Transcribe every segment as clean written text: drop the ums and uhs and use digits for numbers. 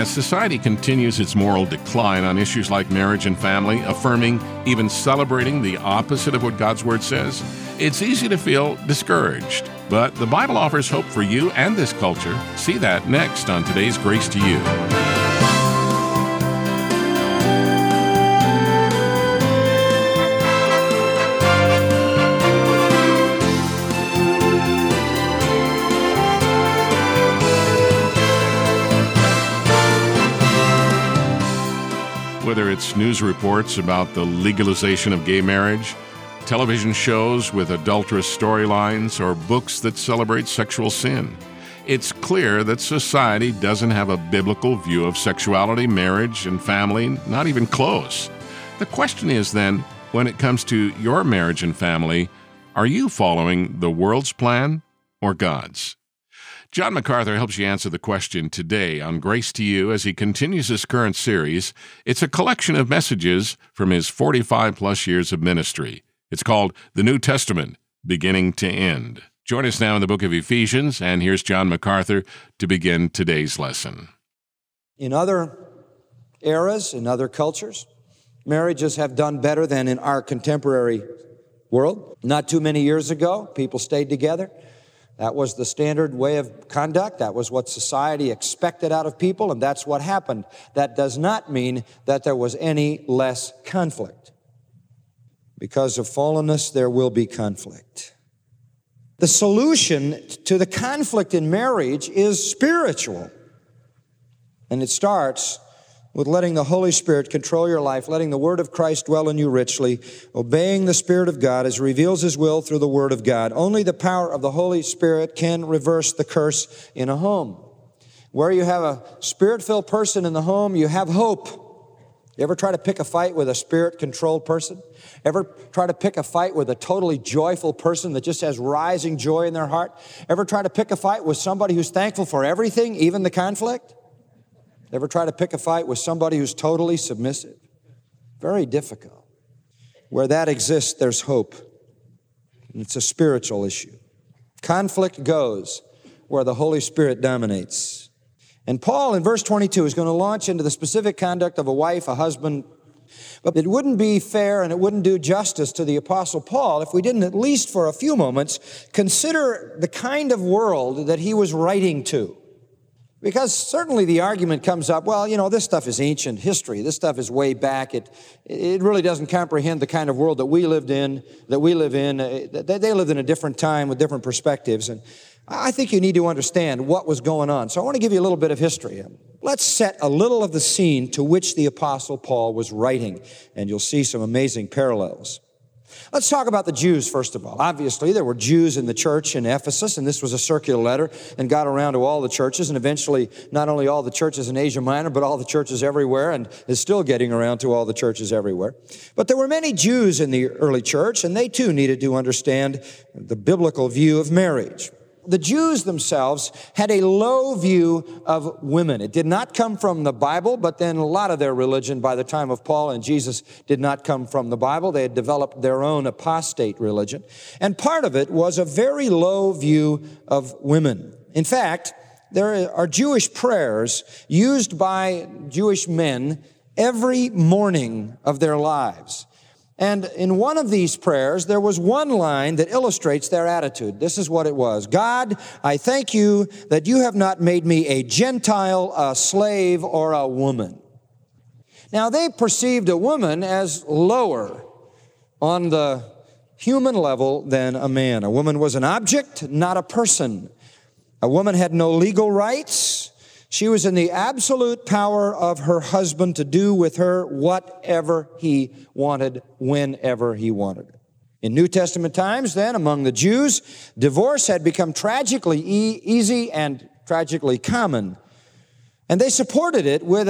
As society continues its moral decline on issues like marriage and family, affirming, even celebrating the opposite of what God's Word says, it's easy to feel discouraged. But the Bible offers hope for you and this culture. See that next on today's Grace to You. Whether it's news reports about the legalization of gay marriage, television shows with adulterous storylines, or books that celebrate sexual sin, it's clear that society doesn't have a biblical view of sexuality, marriage, and family, not even close. The question is then, when it comes to your marriage and family, are you following the world's plan or God's? John MacArthur helps you answer the question today on Grace to You as he continues his current series. It's a collection of messages from his 45-plus years of ministry. It's called The New Testament, Beginning to End. Join us now in the book of Ephesians, and here's John MacArthur to begin today's lesson. In other eras, in other cultures, marriages have done better than in our contemporary world. Not too many years ago, people stayed together. That was the standard way of conduct. That was what society expected out of people, and that's what happened. That does not mean that there was any less conflict. Because of fallenness, there will be conflict. The solution to the conflict in marriage is spiritual. And it starts with letting the Holy Spirit control your life, letting the Word of Christ dwell in you richly, obeying the Spirit of God as He reveals His will through the Word of God. Only the power of the Holy Spirit can reverse the curse in a home. Where you have a Spirit-filled person in the home, you have hope. You ever try to pick a fight with a Spirit-controlled person? Ever try to pick a fight with a totally joyful person that just has rising joy in their heart? Ever try to pick a fight with somebody who's thankful for everything, even the conflict? Ever try to pick a fight with somebody who's totally submissive? Very difficult. Where that exists, there's hope. And it's a spiritual issue. Conflict goes where the Holy Spirit dominates. And Paul, in verse 22, is going to launch into the specific conduct of a wife, a husband. But it wouldn't be fair and it wouldn't do justice to the Apostle Paul if we didn't, at least for a few moments, consider the kind of world that he was writing to. Because certainly the argument comes up, well, this stuff is ancient history. This stuff is way back. It really doesn't comprehend the kind of world that we live in. They lived in a different time with different perspectives. And I think you need to understand what was going on. So I want to give you a little bit of history. Let's set a little of the scene to which the Apostle Paul was writing, and you'll see some amazing parallels. Let's talk about the Jews, first of all. Obviously, there were Jews in the church in Ephesus, and this was a circular letter and got around to all the churches, and eventually not only all the churches in Asia Minor, but all the churches everywhere, and is still getting around to all the churches everywhere. But there were many Jews in the early church, and they too needed to understand the biblical view of marriage. The Jews themselves had a low view of women. It did not come from the Bible, but then a lot of their religion by the time of Paul and Jesus did not come from the Bible. They had developed their own apostate religion. And part of it was a very low view of women. In fact, there are Jewish prayers used by Jewish men every morning of their lives. And in one of these prayers, there was one line that illustrates their attitude. This is what it was. God, I thank you that you have not made me a Gentile, a slave, or a woman. Now, they perceived a woman as lower on the human level than a man. A woman was an object, not a person. A woman had no legal rights. She was in the absolute power of her husband to do with her whatever he wanted, whenever he wanted. In New Testament times, then, among the Jews, divorce had become tragically easy and tragically common. And they supported it with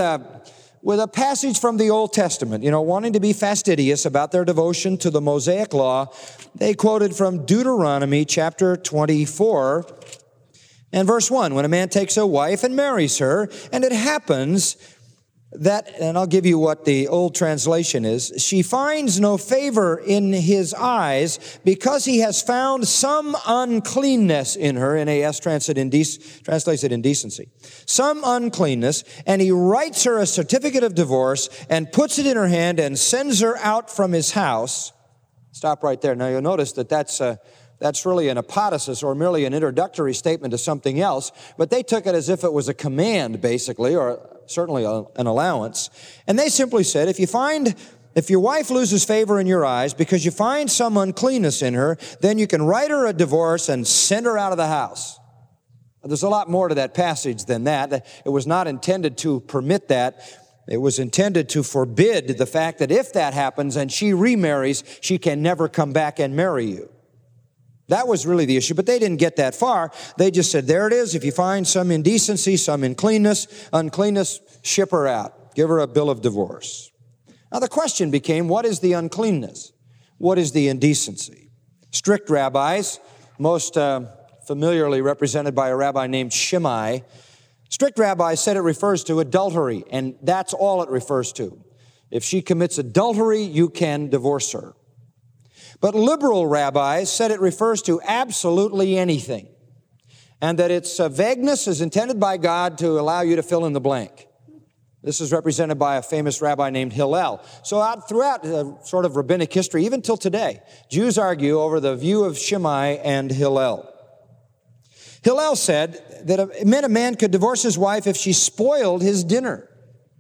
a passage from the Old Testament. Wanting to be fastidious about their devotion to the Mosaic Law, they quoted from Deuteronomy chapter 24, and verse 1, when a man takes a wife and marries her, and it happens And I'll give you what the old translation is. She finds no favor in his eyes because he has found some uncleanness in her. NAS translates it indecency. Some uncleanness, and he writes her a certificate of divorce and puts it in her hand and sends her out from his house. Stop right there. Now you'll notice that that's really an apodosis or merely an introductory statement to something else, but they took it as if it was a command, basically, or certainly an allowance. And they simply said, if your wife loses favor in your eyes because you find some uncleanness in her, then you can write her a divorce and send her out of the house. There's a lot more to that passage than that. It was not intended to permit that. It was intended to forbid the fact that if that happens and she remarries, she can never come back and marry you. That was really the issue, but they didn't get that far. They just said, there it is. If you find some indecency, some uncleanness, ship her out. Give her a bill of divorce. Now the question became, what is the uncleanness? What is the indecency? Strict rabbis, most familiarly represented by a rabbi named Shammai, strict rabbis said it refers to adultery, and that's all it refers to. If she commits adultery, you can divorce her. But liberal rabbis said it refers to absolutely anything, and that its vagueness is intended by God to allow you to fill in the blank. This is represented by a famous rabbi named Hillel. So throughout sort of rabbinic history, even till today, Jews argue over the view of Shammai and Hillel. Hillel said that it meant a man could divorce his wife if she spoiled his dinner.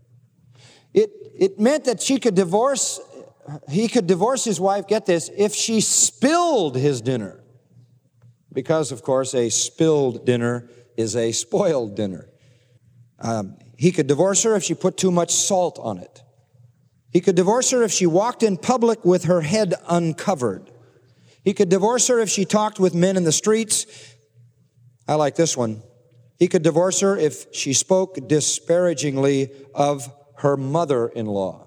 It meant that he could divorce his wife, get this, if she spilled his dinner. Because, of course, a spilled dinner is a spoiled dinner. He could divorce her if she put too much salt on it. He could divorce her if she walked in public with her head uncovered. He could divorce her if she talked with men in the streets. I like this one. He could divorce her if she spoke disparagingly of her mother-in-law.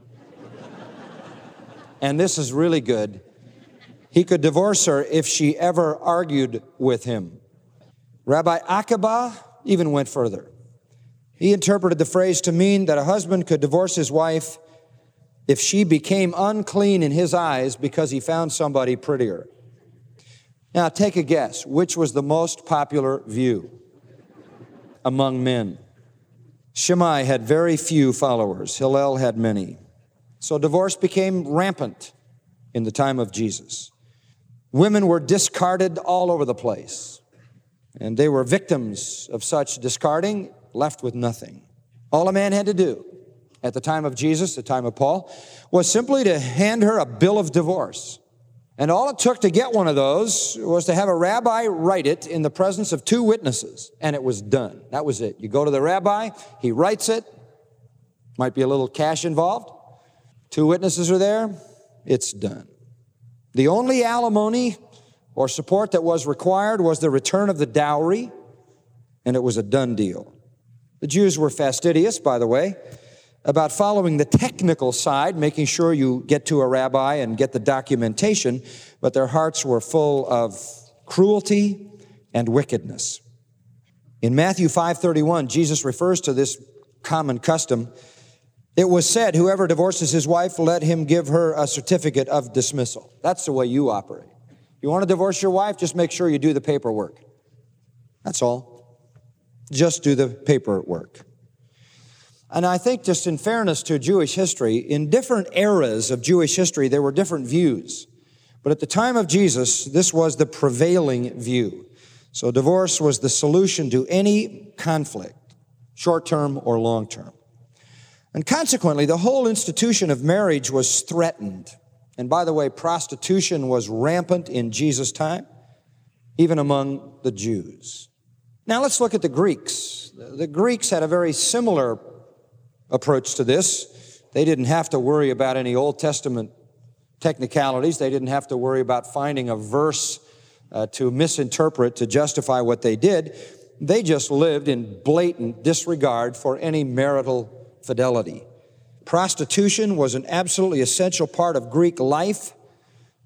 And this is really good. He could divorce her if she ever argued with him. Rabbi Akiba even went further. He interpreted the phrase to mean that a husband could divorce his wife if she became unclean in his eyes because he found somebody prettier. Now, take a guess. Which was the most popular view among men? Shammai had very few followers. Hillel had many. So divorce became rampant in the time of Jesus. Women were discarded all over the place, and they were victims of such discarding, left with nothing. All a man had to do at the time of Jesus, the time of Paul, was simply to hand her a bill of divorce. And all it took to get one of those was to have a rabbi write it in the presence of two witnesses, and it was done. That was it. You go to the rabbi, he writes it, might be a little cash involved. Two witnesses are there, it's done. The only alimony or support that was required was the return of the dowry, and it was a done deal. The Jews were fastidious, by the way, about following the technical side, making sure you get to a rabbi and get the documentation, but their hearts were full of cruelty and wickedness. In Matthew 5:31, Jesus refers to this common custom. It was said, whoever divorces his wife, let him give her a certificate of dismissal. That's the way you operate. You want to divorce your wife, just make sure you do the paperwork. That's all. Just do the paperwork. And I think just in fairness to Jewish history, in different eras of Jewish history, there were different views. But at the time of Jesus, this was the prevailing view. So divorce was the solution to any conflict, short-term or long-term. And consequently, the whole institution of marriage was threatened. And by the way, prostitution was rampant in Jesus' time, even among the Jews. Now let's look at the Greeks. The Greeks had a very similar approach to this. They didn't have to worry about any Old Testament technicalities. They didn't have to worry about finding a verse to misinterpret to justify what they did. They just lived in blatant disregard for any marital fidelity. Prostitution was an absolutely essential part of Greek life.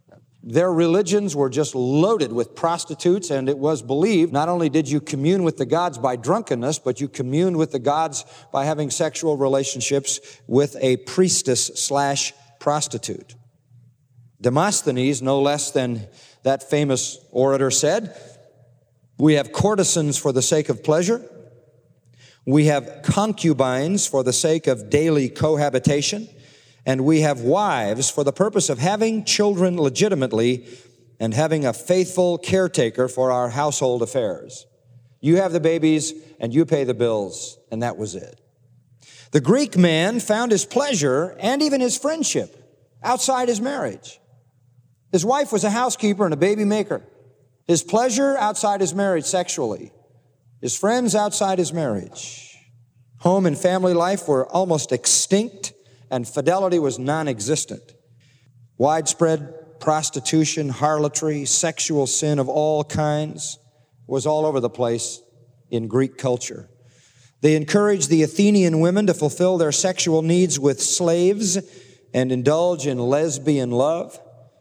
Their religions were just loaded with prostitutes, and it was believed not only did you commune with the gods by drunkenness, but you communed with the gods by having sexual relationships with a priestess/prostitute. Demosthenes, no less than that famous orator, said, "We have courtesans for the sake of pleasure. We have concubines for the sake of daily cohabitation. And we have wives for the purpose of having children legitimately and having a faithful caretaker for our household affairs." You have the babies and you pay the bills, and that was it. The Greek man found his pleasure and even his friendship outside his marriage. His wife was a housekeeper and a baby maker. His pleasure outside his marriage sexually. His friends outside his marriage. Home and family life were almost extinct, and fidelity was non-existent. Widespread prostitution, harlotry, sexual sin of all kinds was all over the place in Greek culture. They encouraged the Athenian women to fulfill their sexual needs with slaves and indulge in lesbian love.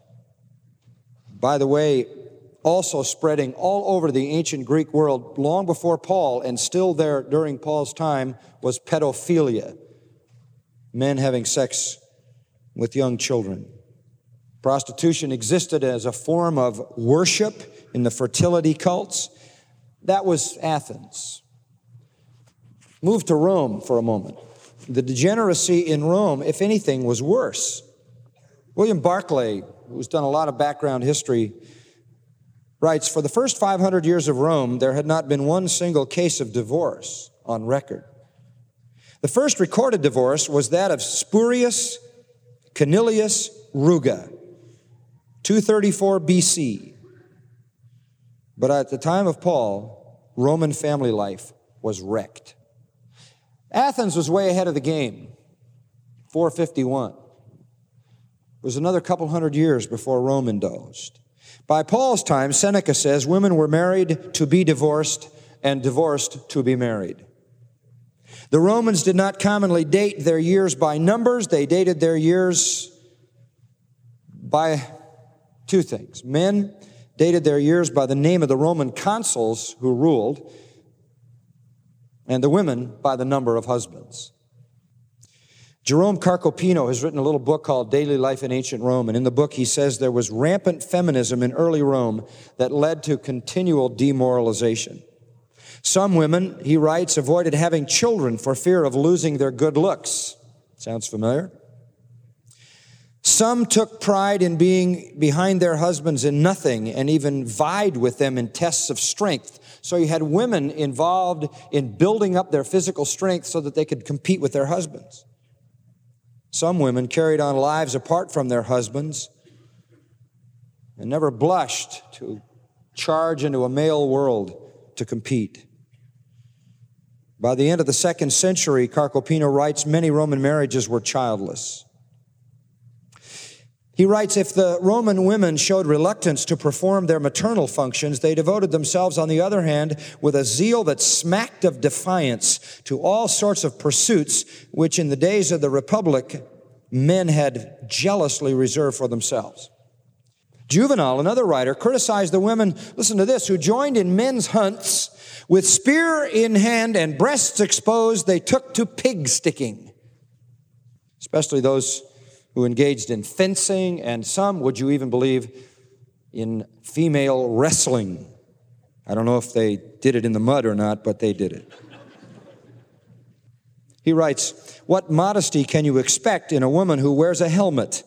By the way, also spreading all over the ancient Greek world long before Paul, and still there during Paul's time, was pedophilia. Men having sex with young children. Prostitution existed as a form of worship in the fertility cults. That was Athens. Move to Rome for a moment. The degeneracy in Rome, if anything, was worse. William Barclay, who's done a lot of background history, writes, "For the first 500 years of Rome, there had not been one single case of divorce on record. The first recorded divorce was that of Spurius Canilius Ruga, 234 BC. But at the time of Paul, Roman family life was wrecked." Athens was way ahead of the game, 451. It was another couple hundred years before Rome indulged. By Paul's time, Seneca says, women were married to be divorced and divorced to be married. The Romans did not commonly date their years by numbers. They dated their years by two things. Men dated their years by the name of the Roman consuls who ruled, and the women by the number of husbands. Jerome Carcopino has written a little book called Daily Life in Ancient Rome, and in the book he says there was rampant feminism in early Rome that led to continual demoralization. Some women, he writes, avoided having children for fear of losing their good looks. Sounds familiar? Some took pride in being behind their husbands in nothing and even vied with them in tests of strength. So you had women involved in building up their physical strength so that they could compete with their husbands. Some women carried on lives apart from their husbands and never blushed to charge into a male world to compete. By the end of the 2nd century, Carcopino writes, many Roman marriages were childless. He writes, if the Roman women showed reluctance to perform their maternal functions, they devoted themselves, on the other hand, with a zeal that smacked of defiance to all sorts of pursuits which in the days of the Republic men had jealously reserved for themselves. Juvenal, another writer, criticized the women, listen to this, who joined in men's hunts with spear in hand and breasts exposed, they took to pig sticking, especially those who engaged in fencing, and some, would you even believe, in female wrestling. I don't know if they did it in the mud or not, but they did it. He writes, what modesty can you expect in a woman who wears a helmet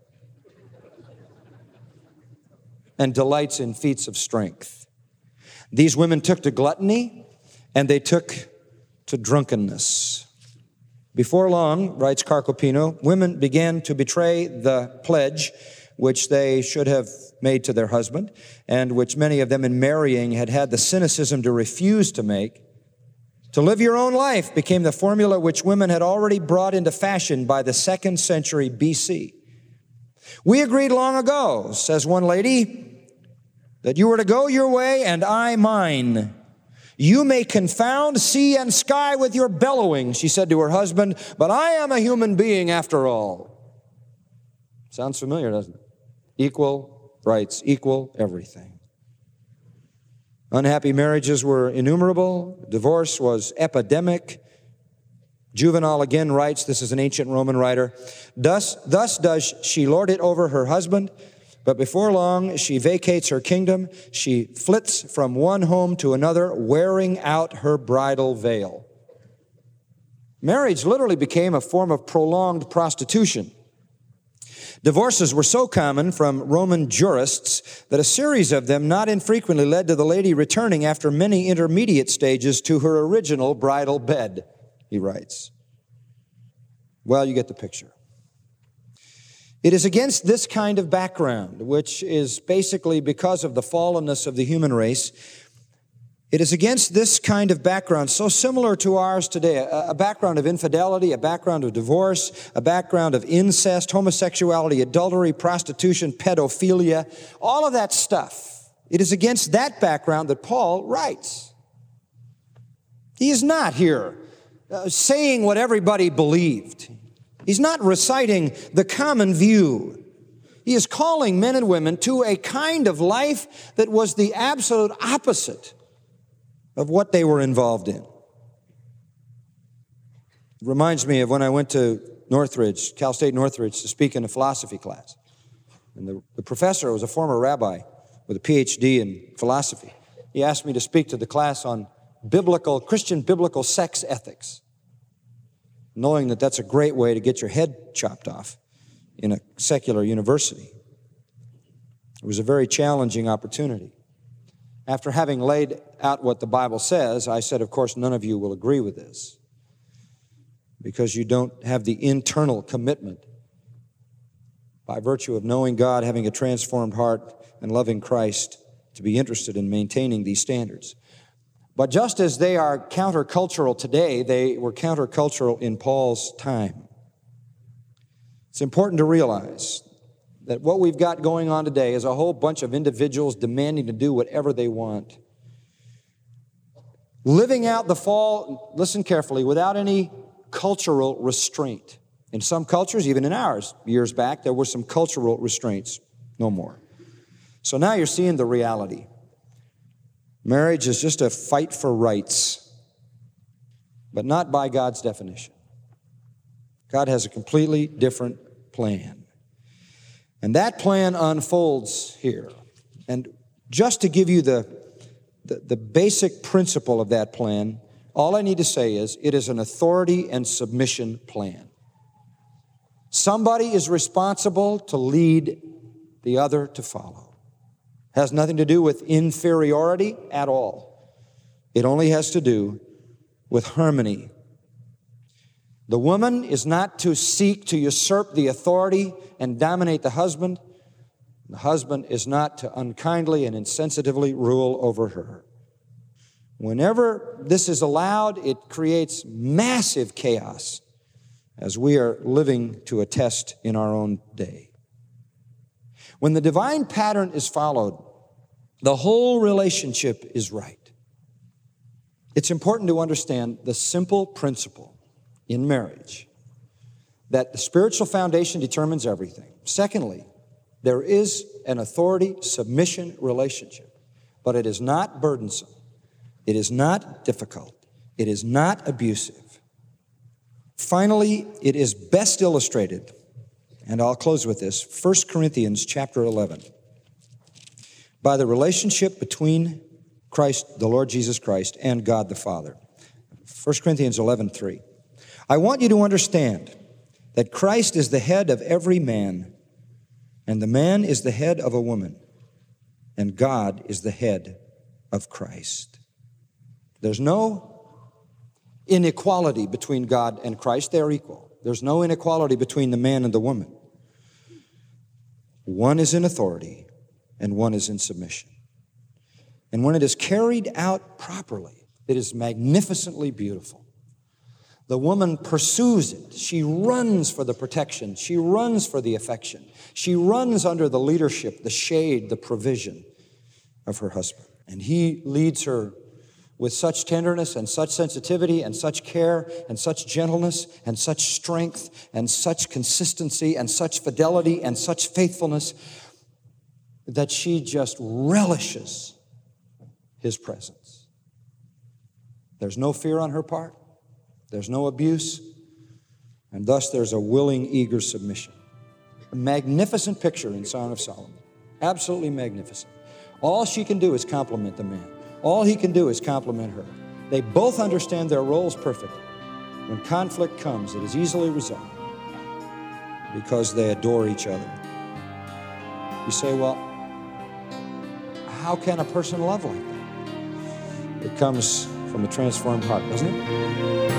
and delights in feats of strength? These women took to gluttony, and they took to drunkenness. Before long, writes Carcopino, women began to betray the pledge which they should have made to their husband, and which many of them in marrying had had the cynicism to refuse to make. To live your own life became the formula which women had already brought into fashion by the 2nd century BC. We agreed long ago, says one lady, that you were to go your way and I mine. You may confound sea and sky with your bellowing, she said to her husband, but I am a human being after all. Sounds familiar, doesn't it? Equal rights, equal everything. Unhappy marriages were innumerable. Divorce was epidemic. Juvenal again writes, this is an ancient Roman writer, thus does she lord it over her husband, but before long she vacates her kingdom. She flits from one home to another, wearing out her bridal veil. Marriage literally became a form of prolonged prostitution. Divorces were so common from Roman jurists that a series of them not infrequently led to the lady returning after many intermediate stages to her original bridal bed, he writes. Well, you get the picture. It is against this kind of background, which is basically because of the fallenness of the human race, it is against this kind of background, so similar to ours today, a background of infidelity, a background of divorce, a background of incest, homosexuality, adultery, prostitution, pedophilia, all of that stuff. It is against that background that Paul writes. He is not here saying what everybody believed. He's not reciting the common view. He is calling men and women to a kind of life that was the absolute opposite of what they were involved in. It reminds me of when I went to Northridge, Cal State Northridge, to speak in a philosophy class. And the professor was a former rabbi with a PhD in philosophy. He asked me to speak to the class on Christian biblical sex ethics, knowing that that's a great way to get your head chopped off in a secular university. It was a very challenging opportunity. After having laid out what the Bible says, I said, of course, none of you will agree with this because you don't have the internal commitment by virtue of knowing God, having a transformed heart, and loving Christ to be interested in maintaining these standards. But just as they are countercultural today, they were countercultural in Paul's time. It's important to realize that what we've got going on today is a whole bunch of individuals demanding to do whatever they want. Living out the fall, listen carefully, without any cultural restraint. In some cultures, even in ours, years back, there were some cultural restraints. No more. So now you're seeing the reality. Marriage is just a fight for rights, but not by God's definition. God has a completely different plan. And that plan unfolds here. And just to give you the basic principle of that plan, all I need to say is it is an authority and submission plan. Somebody is responsible to lead, the other to follow. Has nothing to do with inferiority at all. It only has to do with harmony. The woman is not to seek to usurp the authority and dominate the husband. The husband is not to unkindly and insensitively rule over her. Whenever this is allowed, it creates massive chaos, as we are living to attest in our own day. When the divine pattern is followed, the whole relationship is right. It's important to understand the simple principle in marriage that the spiritual foundation determines everything. Secondly, there is an authority-submission relationship, but it is not burdensome. It is not difficult. It is not abusive. Finally, it is best illustrated, and I'll close with this, 1 Corinthians chapter 11, by the relationship between Christ, the Lord Jesus Christ, and God the Father. 1 Corinthians 11:3. I want you to understand that Christ is the head of every man, and the man is the head of a woman, and God is the head of Christ. There's no inequality between God and Christ. They're equal. There's no inequality between the man and the woman. One is in authority, and one is in submission. And when it is carried out properly, it is magnificently beautiful. The woman pursues it. She runs for the protection. She runs for the affection. She runs under the leadership, the shade, the provision of her husband. And he leads her with such tenderness and such sensitivity and such care and such gentleness and such strength and such consistency and such fidelity and such faithfulness that she just relishes his presence. There's no fear on her part. There's no abuse. And thus there's a willing, eager submission. A magnificent picture in Song of Solomon. Absolutely magnificent. All she can do is compliment the man. All he can do is compliment her. They both understand their roles perfectly. When conflict comes, it is easily resolved because they adore each other. You say, well, how can a person love like that? It comes from a transformed heart, doesn't it?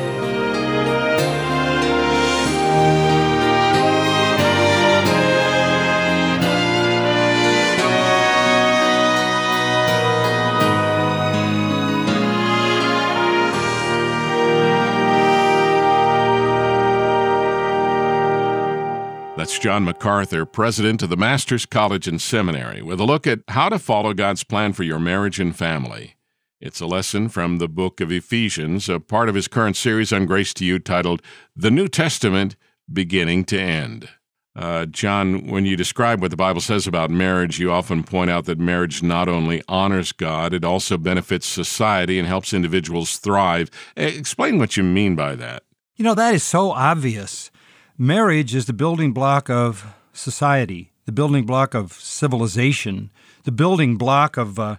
That's John MacArthur, president of the Masters College and Seminary, with a look at how to follow God's plan for your marriage and family. It's a lesson from the book of Ephesians, a part of his current series on Grace to You titled The New Testament, Beginning to End. John, when you describe what the Bible says about marriage, you often point out that marriage not only honors God, it also benefits society and helps individuals thrive. Explain what you mean by that. You know, that is so obvious. Marriage is the building block of society, the building block of civilization, the building block of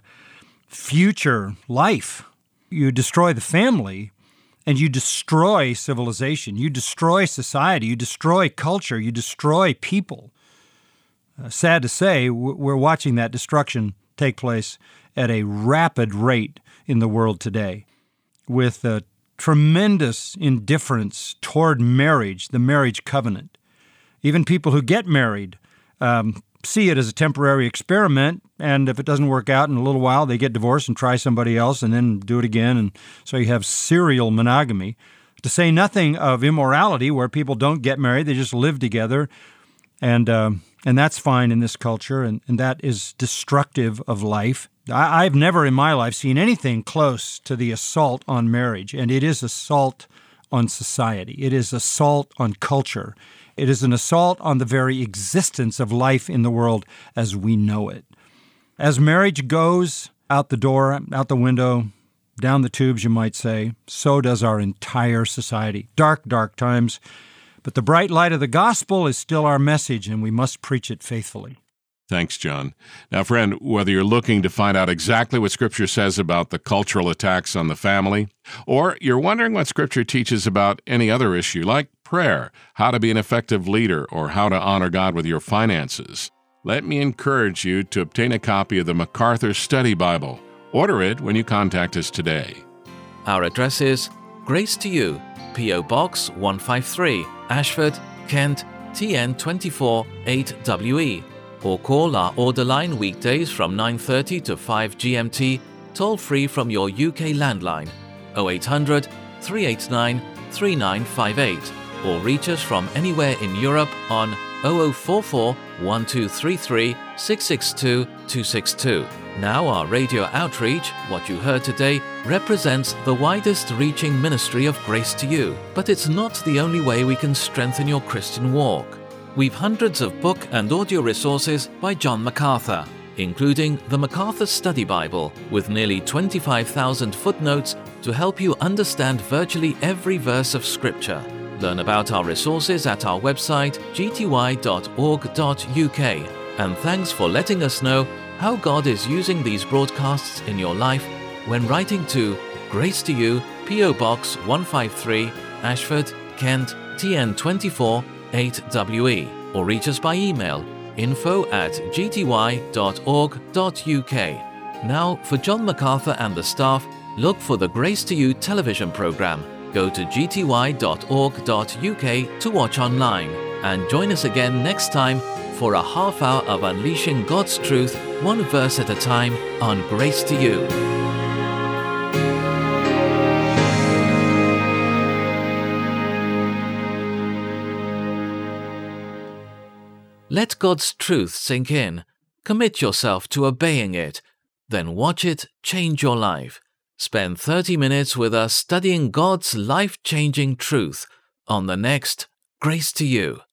future life. You destroy the family, and you destroy civilization. You destroy society. You destroy culture. You destroy people. Sad to say, we're watching that destruction take place at a rapid rate in the world today, with tremendous indifference toward marriage, the marriage covenant. Even people who get married see it as a temporary experiment, and if it doesn't work out in a little while, they get divorced and try somebody else and then do it again, and so you have serial monogamy. To say nothing of immorality, where people don't get married, they just live together, and that's fine in this culture, and that is destructive of life. I've never in my life seen anything close to the assault on marriage, and it is assault on society. It is assault on culture. It is an assault on the very existence of life in the world as we know it. As marriage goes out the door, out the window, down the tubes, you might say, so does our entire society. Dark, dark times, but the bright light of the gospel is still our message, and we must preach it faithfully. Thanks, John. Now, friend, whether you're looking to find out exactly what Scripture says about the cultural attacks on the family, or you're wondering what Scripture teaches about any other issue like prayer, how to be an effective leader, or how to honor God with your finances, let me encourage you to obtain a copy of the MacArthur Study Bible. Order it when you contact us today. Our address is Grace to You, P.O. Box 153, Ashford, Kent, TN 24 8WE. Or call our order line weekdays from 9:30 to 5 GMT, toll-free from your UK landline, 0800 389 3958, or reach us from anywhere in Europe on 0044 1233 662 262. Now our radio outreach, what you heard today, represents the widest reaching ministry of Grace to You, but it's not the only way we can strengthen your Christian walk. We've hundreds of book and audio resources by John MacArthur, including the MacArthur Study Bible, with nearly 25,000 footnotes to help you understand virtually every verse of Scripture. Learn about our resources at our website, gty.org.uk. And thanks for letting us know how God is using these broadcasts in your life when writing to Grace to You, P.O. Box 153, Ashford, Kent, TN 24 8WE, or reach us by email, info@gty.org.uk. Now, for John MacArthur and the staff, look for the Grace to You television program. Go to gty.org.uk to watch online, and join us again next time for a half hour of unleashing God's truth, one verse at a time, on Grace to You. Let God's truth sink in. Commit yourself to obeying it. Then watch it change your life. Spend 30 minutes with us studying God's life-changing truth on the next Grace to You.